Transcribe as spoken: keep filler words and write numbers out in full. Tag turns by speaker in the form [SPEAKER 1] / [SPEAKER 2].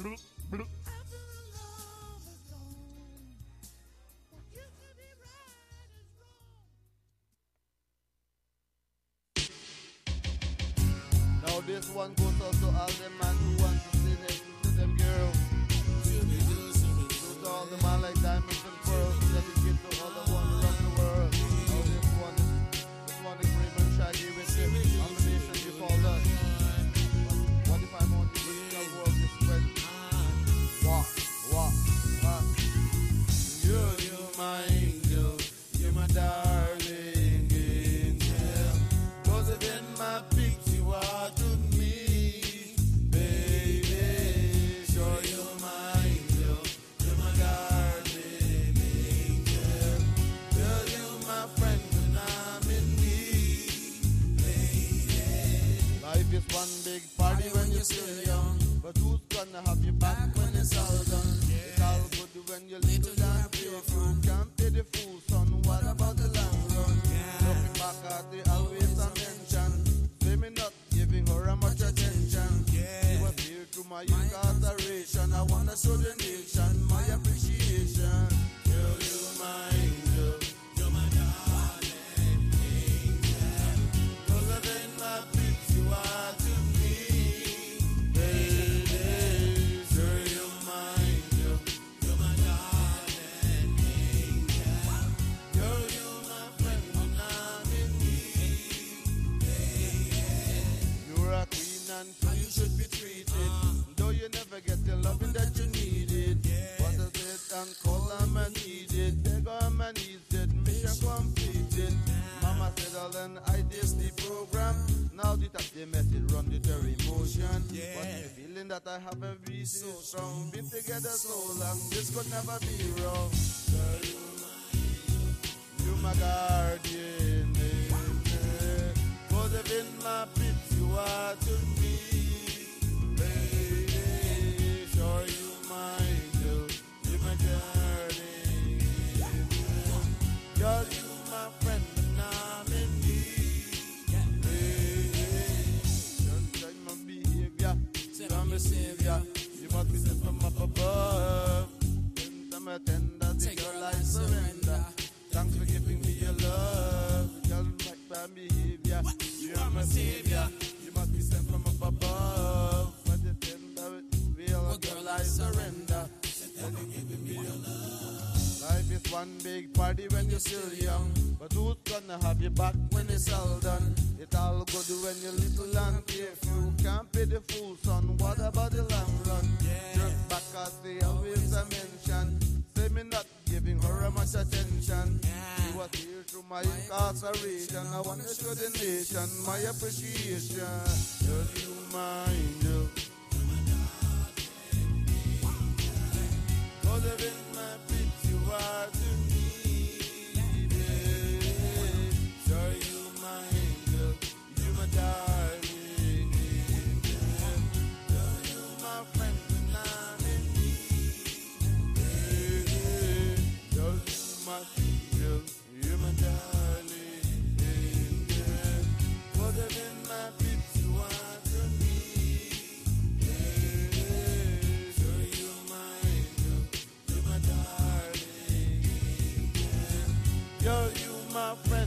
[SPEAKER 1] Now this one goes out to all them man who want to see next to them girls. To all the man like diamonds and pearls, dedicate to all the one around the world. Now this one is this one is Raymond Shaggy with the combination you call us. What if I'm on the musical world this way? Walk, walk, walk. You're, you're my angel, you're my darling angel. Cause in my pics you are to me, baby. Sure you're my angel, you're my darling angel. Girl, you're my friend when I'm in need, baby. Life is one big party when you're still young, but who's gonna have you back when it's all done? It's all good when you're little and fearful. Can't pay the fool, son. What about the long run? Looking back at the always I mention, say me not giving her a much attention. She was here to my incarceration. I wanna show the nation my appreciation. Girl, you're my angel, you're my darling angel. Cause I've been my pics you are to me, baby. Sure you're my angel, you're my darling angel. Girl, you're my friend when I'm in need, baby. You're a queen and so you should be treated, though you never get the loving that you needed. What is it and call them and need it? Beg on my knees, said mission completed. Mama said all and I did the program. Now the top the message run the very emotion. But the feeling that I haven't been so strong, been together so long, this could never be wrong. Girl, you my guardian angel. Cause if in my pits you are to me, baby. Sure you my angel, you my guardian angel. Girl, you my friend when I'm in need, baby. Don't judge my behavior, you're my savior. You must be sent from up above. Tender, my tender, take your life surrender. Thanks for giving me your love. Girl, like my behavior, you're my savior. You must be sent from up above. For the tender, real girl, I surrender. Thanks for giving me your love. Life is one big party when you're still young, but who's gonna have you back when it's all done? It's all good when you're little and careful. Can't pay the fool, son. What about the long run? Just back as they always I mention, say me not giving her a much attention. She was here through my incarceration. I wanna show the nation my appreciation. Girl, you my angel, cause I've been my pics you are to me, baby. Sure you my angel, you my darling angel. Girl, you my friend when I'm in need, baby. Girl, you my angel, you my darling angel. Cause I've been my pics you are to me, baby. Sure you my angel, you my darling angel. Girl, you my friend.